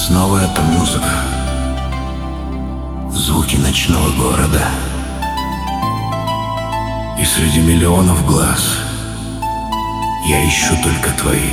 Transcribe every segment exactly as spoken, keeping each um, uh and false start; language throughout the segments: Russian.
Снова эта музыка, звуки ночного города. И среди миллионов глаз я ищу только твои.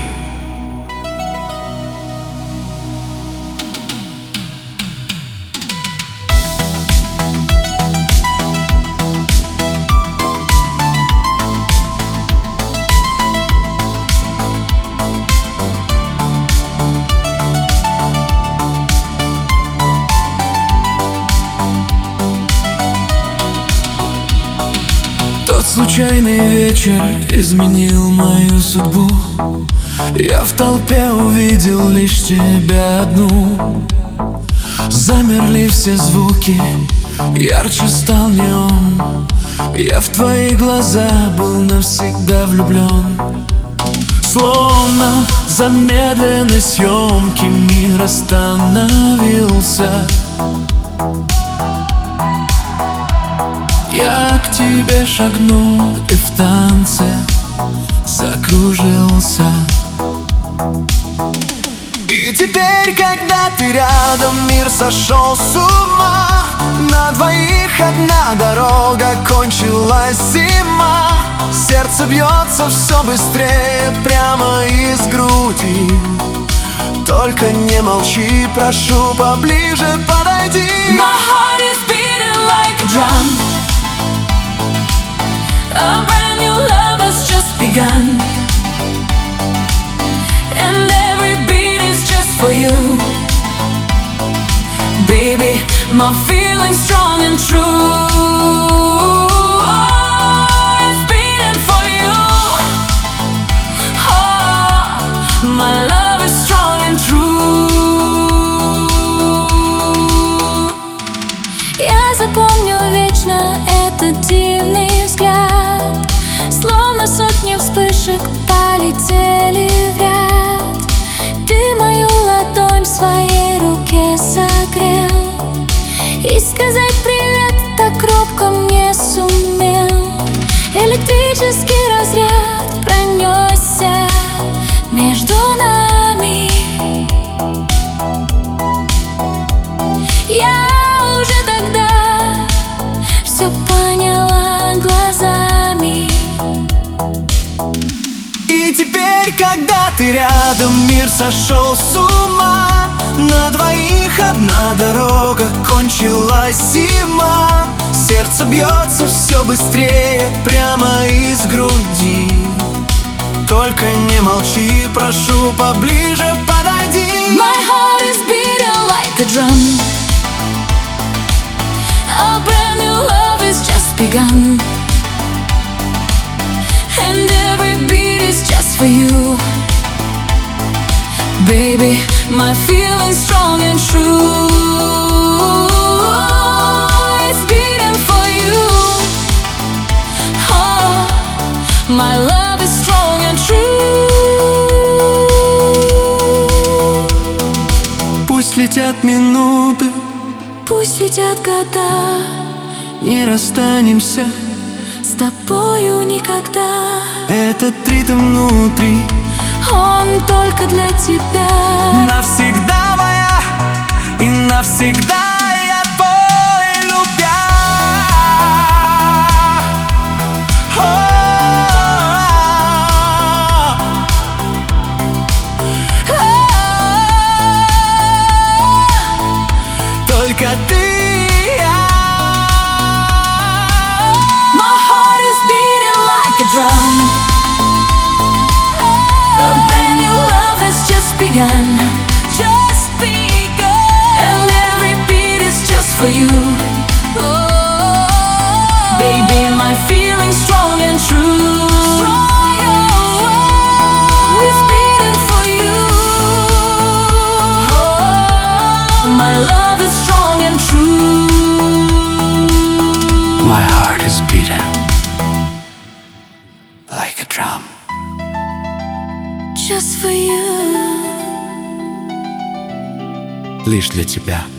Тот случайный вечер изменил мою судьбу. Я в толпе увидел лишь тебя одну. Замерли все звуки, ярче стал неон. Я в твои глаза был навсегда влюблен. Словно в замедленной съемке мир остановился. Я к тебе шагнул и в танце закружился. И теперь, когда ты рядом, мир сошел с ума. На двоих одна дорога, кончилась зима. Сердце бьется все быстрее прямо из груди. Только не молчи, прошу, поближе подойди. My heart is beating like a drum. A brand new love has just begun, and every beat is just for you. Baby, my feeling's strong and true. Oh, it's beating for you. Oh, my love is strong and true. Я запомню вечно этот дивный взгляд. Словно сотни вспышек полетели в ряд. Ты мою ладонь в своей руке согрел, и сказать привет так робко не сумел. Электрический разряд пронесся между нами. Я уже тогда все поняла глазами. И теперь, когда ты рядом, мир сошел с ума. На двоих одна дорога, кончилась зима. Сердце бьется все быстрее прямо из груди. Только не молчи, прошу, поближе подойди. My heart is beating like a drum. A brand new love has just begun, and every beat is just for you. Baby, my feeling's strong and true. It's beating for you. Oh, my love is strong and true. Пусть летят минуты, Пусть летят года, не расстанемся. с тобою никогда. Этот ритм внутри Он только для тебя. навсегда моя, и навсегда я твой, любя. О, только ты и я. My heart is beating like a drum. A brand new love has just begun. Just begun. And every beat is just for you. Oh, baby, my feeling's strong and true. It's beating for you. Oh, my love is strong and true. My heart is beating like a drum. Just for you. Лишь для тебя.